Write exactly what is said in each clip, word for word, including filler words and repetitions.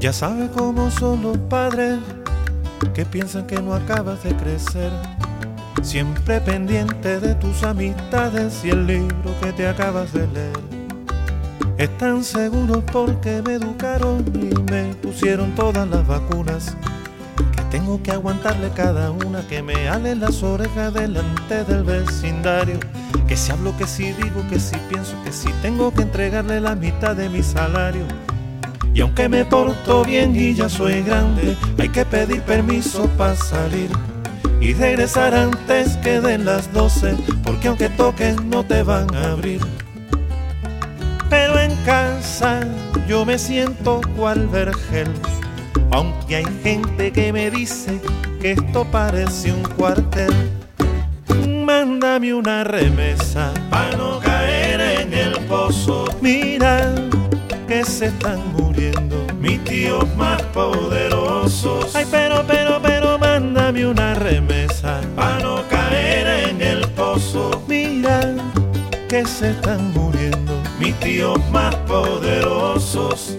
Ya sabes cómo son los padres que piensan que no acabas de crecer, siempre pendiente de tus amistades y el libro que te acabas de leer. Están seguros porque me educaron y me pusieron todas las vacunas, que tengo que aguantarle cada una, que me halen las orejas delante del vecindario, que si hablo, que si digo, que si pienso, que si tengo que entregarle la mitad de mi salario. Y aunque me porto bien y ya soy grande, hay que pedir permiso para salir y regresar antes que den las doce, porque aunque toques no te van a abrir. Pero en casa yo me siento cual vergel, aunque hay gente que me dice que esto parece un cuartel. Mándame una remesa pa' no caer en el pozo. Mira que se están muriendo mis tíos más poderosos. Ay, pero, pero, pero, mándame una remesa pa' no caer en el pozo. Mira que se están muriendo mis tíos más poderosos.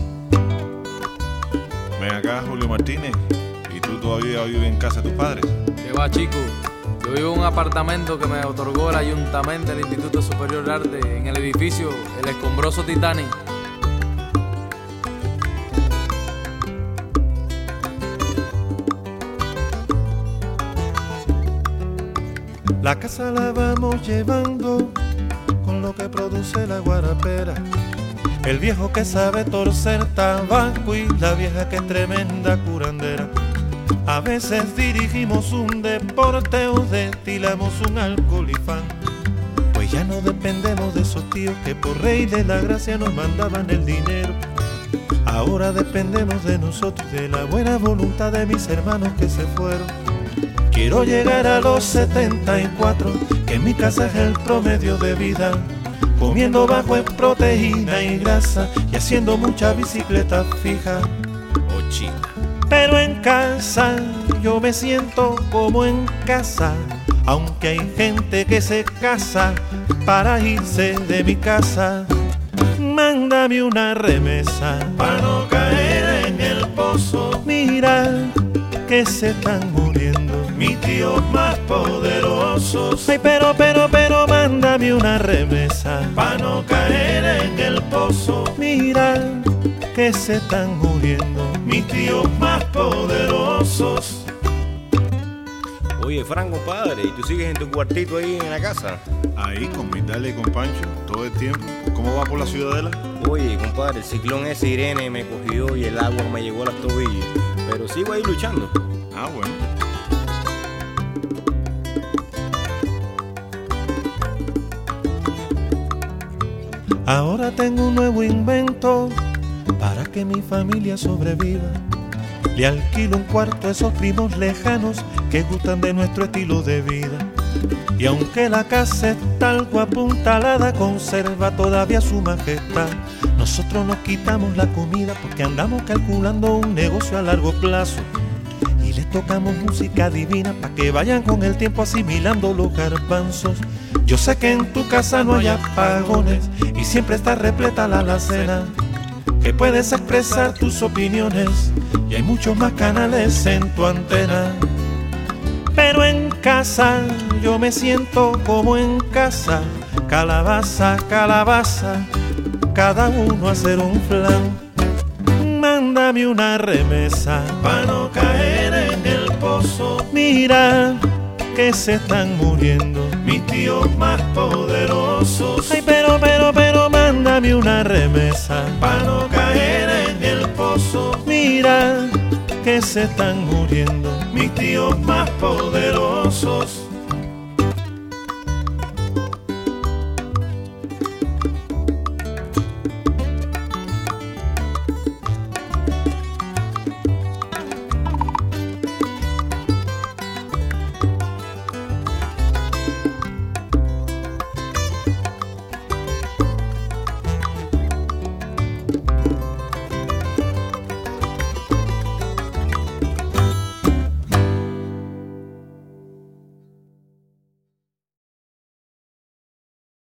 Ven acá, Julio Martínez, ¿y tú todavía vives en casa de tus padres? ¿Qué va, chico? Yo vivo en un apartamento que me otorgó el ayuntamiento del Instituto Superior de Arte en el edificio El Escombroso Titanic. La casa la vamos llevando con lo que produce la guarapera, el viejo que sabe torcer tabaco y la vieja que es tremenda curandera. A veces dirigimos un deporte o destilamos un alcohol y fan, pues ya no dependemos de esos tíos que por rey de la gracia nos mandaban el dinero. Ahora dependemos de nosotros y de la buena voluntad de mis hermanos que se fueron. Quiero llegar a los setenta y cuatro, que en mi casa es el promedio de vida, comiendo bajo en proteína y grasa y haciendo mucha bicicleta fija o china. Pero en casa yo me siento como en casa, aunque hay gente que se casa para irse de mi casa. Mándame una remesa para no caer en el pozo. Mira que se están muriendo mis tíos más poderosos. Ay, pero, pero, pero, mándame una remesa para no caer en el pozo. Mira que se están muriendo mis tíos más poderosos. Oye, Fran, compadre, ¿y tú sigues en tu cuartito ahí en la casa? Ahí, con Vitale y con Pancho, todo el tiempo. ¿Cómo va por la ciudadela? Oye, compadre, el ciclón ese Irene me cogió y el agua me llegó a las tobillas, pero sigo ahí luchando. Ah, bueno. Ahora tengo un nuevo invento para que mi familia sobreviva. Le alquilo un cuarto a esos primos lejanos que gustan de nuestro estilo de vida. Y aunque la casa está algo apuntalada, conserva todavía su majestad. Nosotros nos quitamos la comida porque andamos calculando un negocio a largo plazo. Y les tocamos música divina para que vayan con el tiempo asimilando los garbanzos. Yo sé que en tu casa no hay apagones y siempre está repleta la alacena, que puedes expresar tus opiniones y hay muchos más canales en tu antena. Pero en casa yo me siento como en casa, calabaza, calabaza, cada uno a hacer un flan. Mándame una remesa para no caer en el pozo. Mira que se están muriendo mis tíos más poderosos. Ay, pero, pero, pero, mándame una remesa para no caer en el pozo. Mira que se están muriendo mis tíos más poderosos.